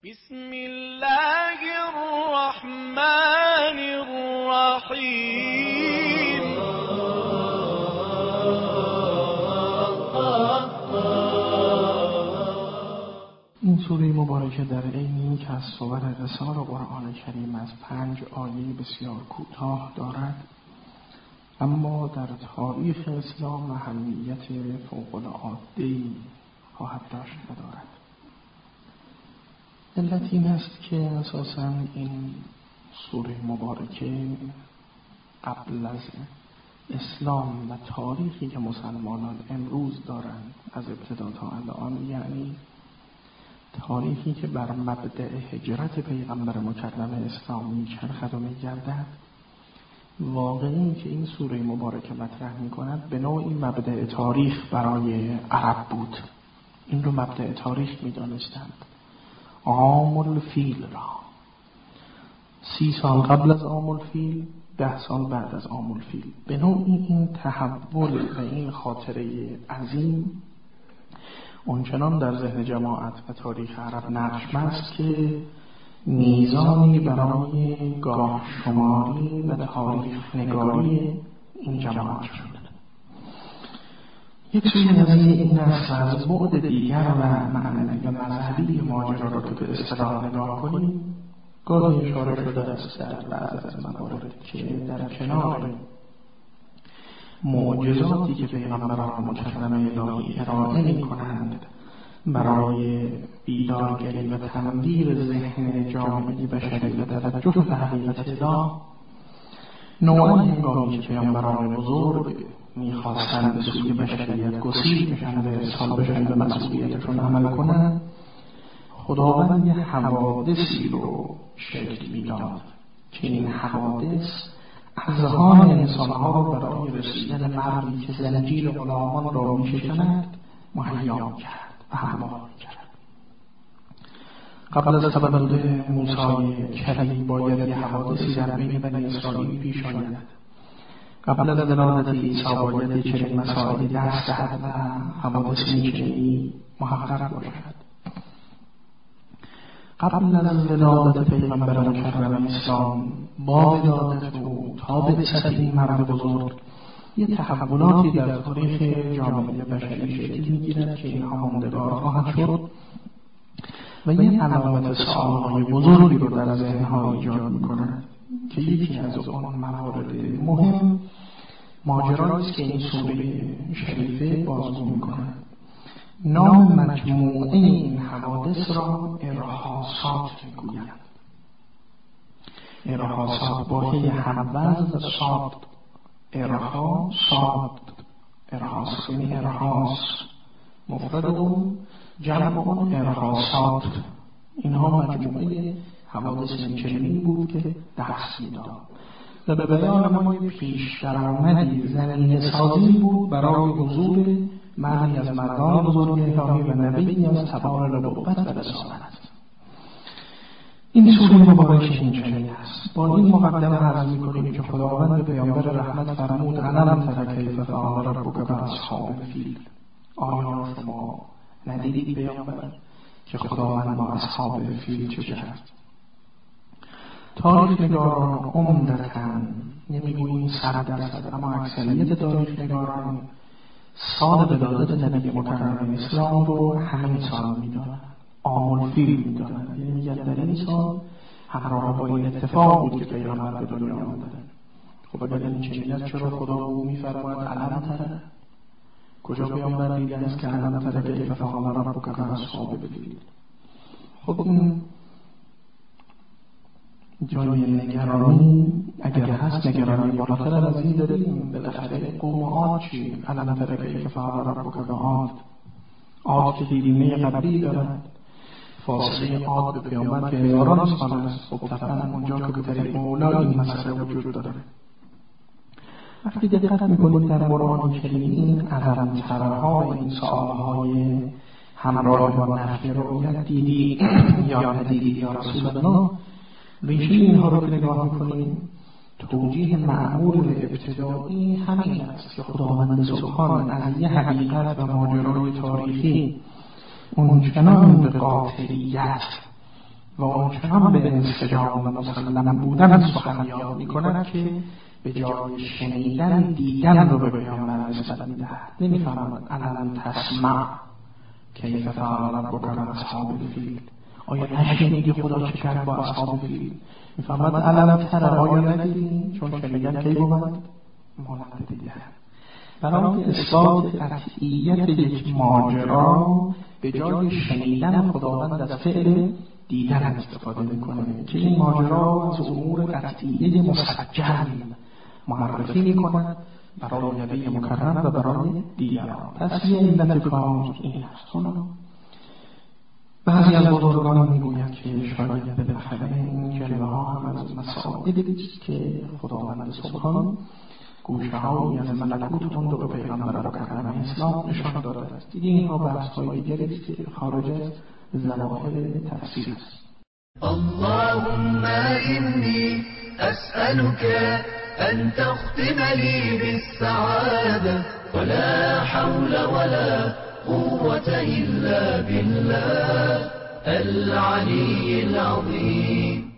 بسم الله الرحمن الرحیم. این سوره مبارکه در عین که از صور رسال قرآن کریم از 5 آیه بسیار کوتاه دارد، اما در تاریخ اسلام اهمیت فوق‌العاده‌ای خواهد داشت و دارد. علت این است که اساساً این سوره مبارکه قبل از اسلام و تاریخی که مسلمانان امروز دارند از ابتدا تا الان، یعنی تاریخی که بر مبدأ هجرت پیغمبر مکرم اسلام میچرخد و میگردد، واقعی که این سوره مبارکه مطرح میکند به نوعی مبدأ تاریخ برای عرب بود. این رو مبدأ تاریخ میدانستند. عام الفیل را 30 سال قبل از عام الفیل، 10 سال بعد از عام الفیل، به نوعی این تحول و این خاطره عظیم اونچنان در ذهن جماعت و تاریخ عرب نقش بست که میزانی برای گاه شماری و تاریخ نگاری این جماعت شد. یک سوی قضیه این است از بعد دیگر و معنوی و مذهبی ماجرا را که به اصطلاح نگاه کنیم، گاهی اشاره شده است در بعض از موارد که در کنار معجزاتی که پیغمبران مکرم الهی ارائه می‌کنند برای بیدارگری و تنویر ذهن جامعه بشری و توجه به حقیقت الهی، نوعا هنگامی که پیامبران بزرگ میخواستند به سوی بشریت گسیل بشن و ارسال بشن به مسئولیتشون عمل کنند، خداوند یه حوادثی رو شکل میداد که این حوادث اذهان انسانها رو برای رسیدن مردی که زنجیر غلامان را میشکند مهیا کرد و هموار کرد. قبل از تولد موسی کلیم باید یه حوادثی در بین بنی اسرائیل پیش آید. قبل از ولادت عیسی باید چنین مسائلی دست دهد و حوادثی چنینی محقق باشد. قبل از ولادت پیغمبر مکرم اسلام با ولادت او تا بعثت این مرد بزرگ یه تحولاتی در تاریخ جامعه بشری شکل می‌گیرد که اینها ماندگار خواهد شد و یه علامت سوال‌های بزرگی رو در ذهن‌ها ایجاد می‌کند که یکی از آن موارد مهم ماجرایی است که این سوره شریفه بازگو می‌کند. نام مجموعه این حوادث را ارهاصات می‌گویند. ارهاصات با هی هموزن صاد، ارهاصات، ارهاص یعنی ارهاص مفرد اون جمع اون ارهاصات. اینها مجموعه حوادث اینچنینی بود که دست می‌داد و به بیان ما پیش درآمدی زمینه سازی بود برای حضور مردی از مردان بزرگ الهی و نبی از تبار نبوت و رسالت. این سوره مبارکه اینچنین است. با این مقدمه عرض می‌کنیم که خداوند به پیامبر رحمت فرمود: الم تر کیف فعل ربک باصحاب الفیل. آیا شما ندیدید پیامبر که خداوند با اصحاب فیل چه کرد؟ تاریخ نگاران عمدتاً، نمیگوییم 100%، اما اکثریت تاریخ نگاران سال ولادت نبی مکرم اسلام رو همین سال می‌دانند، عام الفیل می‌دانند. یعنی میگن در این سال همراه با این اتفاق بود که پیغمبر به دنیا آمدند. خب اگر این چنین است چرا خدا به او می‌فرماید الم تر؟ کجا پیامبر دیده است که الم تر کیف فعل ربک باصحاب الفیل؟ خب این جای نگرانی اگر هست، نگرانی بالاتر از این داریم. بالاخره قوم عاد چی؟ الم تر کیف فعل ربک بعاد. عاد که دیرینه قبلی دارند، فاصله عاد به پیامبر که هزاران سال است. خب طبعا اونجا که به طریق اولا این مسئله وجود داره. وقتی دقت میکنید در قرآن کریم این علمترها و این سؤالهای همراه با نفی رؤیت دیدی یا ندیدی یا رسول الله، ریشه اینها رو که نگاه میکنیم توجیه معمول و ابتدایی همین است که خداوند سبحان از یه حقیقت و ماجرای تاریخی اونچنان به قاطعیت و آنچنان به انسجام و مسلم بودن سخن یاد می‌کند که به جای شنیدن دیدن رو به پیامبر نسبت می‌دهد. نمی‌فرماید الم تسمع کیف فعل ربک باصحاب الفیل، آیا نشنیدی خدا چه کرد با اصحاب فیل؟ می‌فرماید الم تر، آیا ندیدی؟ چون شنیدن کی بود؟ مانند دیدن. برای آنکه اثبات قطعیت یک ماجرا به جای شنیدن خداوند از فعل دیدن استفاده میکنه که این ماجرا از امور قطعیه مسجل معرفی میکند برای نبی مکرم و برای دیگران. پس یه علت کار این است. بعضی از بزرگان میگویند که شاید بالاخره این جلوه ها هم از مسائلی است که خداوند سبحان گوشه‌هایی از ملکوت اون رو به پیغمبر مکرم اسلام نشان داده است. دیگه اینها بحث‌های دیگری است که خارج از ظواهر تفسیر است. اللهم إني أسألك أن تختم لي بالسعادة ولا حول ولا قوة إلا بالله العلي العظيم.